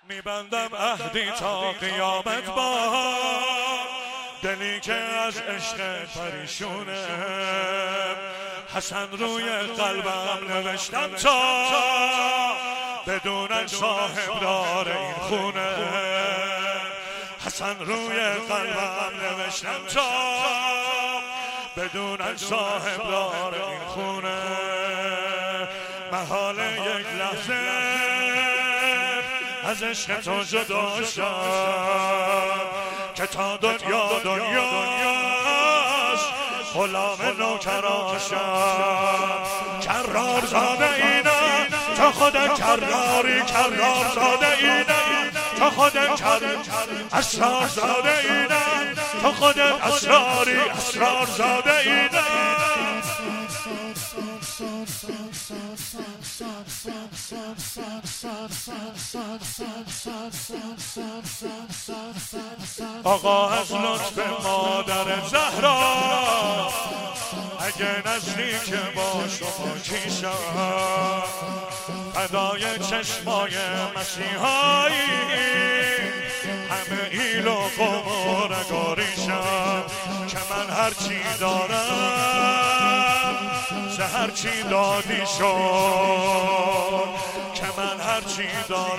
میبندم عهدی تا قیامت با دلی که از عشق پریشونه. حسن روی قلبم نوشتم تا بدون صاحب دار این خونه. حسن روی قلبم نوشتم تا بدون صاحب دار این خونه. محال یک لحظه از عشق تو جدا شد که تا دنیا دنیاست غلام نوکراشم. کرار زاده اینم تا خودم کراری، کرار زاده اینم تا خودم اسرار زاده اینم تا خودم اسراری، اسرار زاده اینم. آقا از لطف مادر زهرا اگه نزدیک باش و کیشم فدای چشمای مسیحایی همه ایل و قم و نگاریشم که من هرچی دارم هرچی دادی شد که من هرچی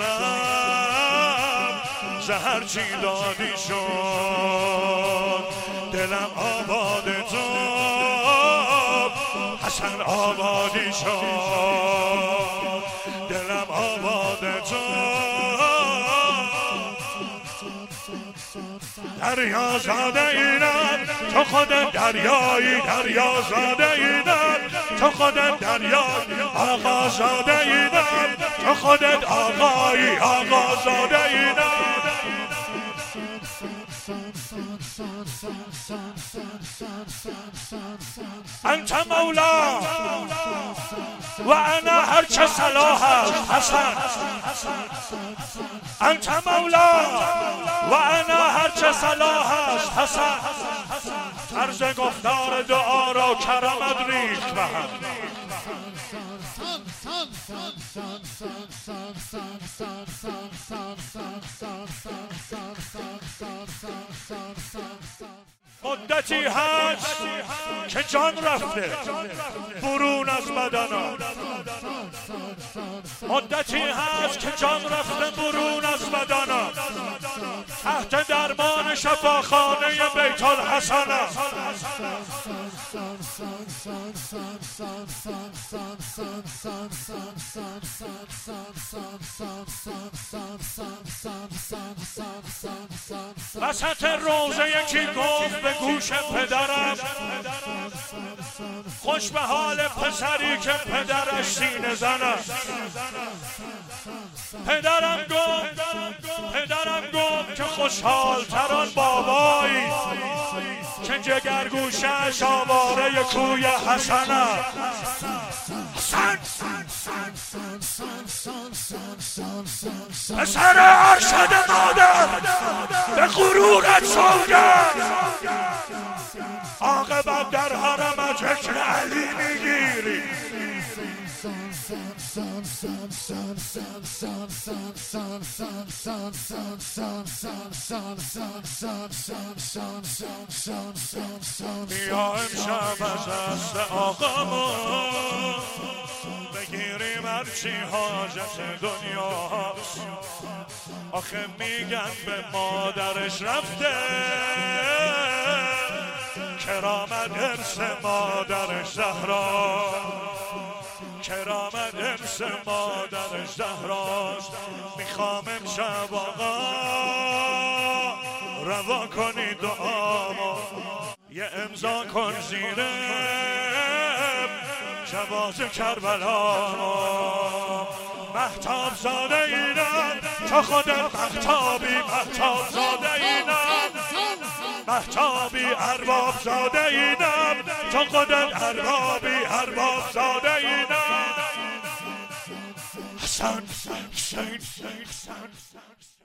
دارم هرچی دادی شد. دلم آباد تو حسن آبادی شد. دلم آباد تو دریا زاده اینم تو خودم دریایی، دریا زاده اینم تو خودت دریا، آقا زاده اینم تو خودت آقایی، آقا زاده اینم. انت مولا و انا هرچه صلاح است حسن. انت مولا و انا هرچه صلاح است حسن. طرز گفتار دعا را کرمت ریخت به هم. مدتی هست که جان رفته برون از بدنم. مدتی هست که جان رفته برون از بدنم. تحت درمان شفاخانه بیت الحسنم. وسط روزه یکی گفت به گوش پدرم خوش به حال پسری که پدرش سینه زنه. پدرم گفت که خوشحال تران بابایی که جگرگوشش آواره کوی حسنه. پسر ارشد مادر به غرورت سوگند عاقبت در حرمت حکم علی میگیری. بیا امشب از دست آقامون بگیریم هرچی حاجت دنیاست. آخه میگن به مادرش رفته کرامت ارث مادرش زهرا. کرامت ارث مادرش زهراست. میخوام امشب آقا روا کنی دعامو یه امضا کن زیر جواز کربلامو. مهتاب زاده اینم تا خودت مهتابی، مهتاب زاده اینم مهتابی، ارباب زاده اینم تا خودت اربابی، ارباب زاده اینم. حسن حسین حسین